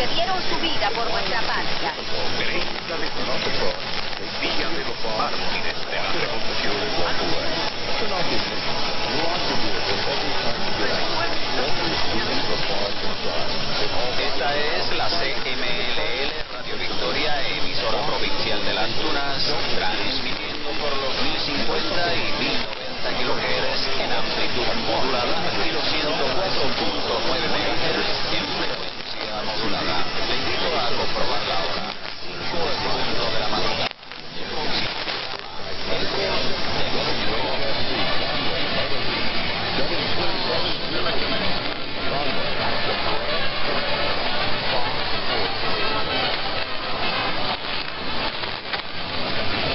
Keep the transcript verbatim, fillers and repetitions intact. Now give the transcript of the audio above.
dieron su vida por nuestra patria. treinta de junio, día de los mártires de la revolución. Esta es la C M L L Radio Victoria, emisora provincial de las Tunas, transmitiendo por los mil cincuenta y mil noventa kilohertz en amplitud modulada y los ciento cuatro punto nueve megahertz en frecuencia.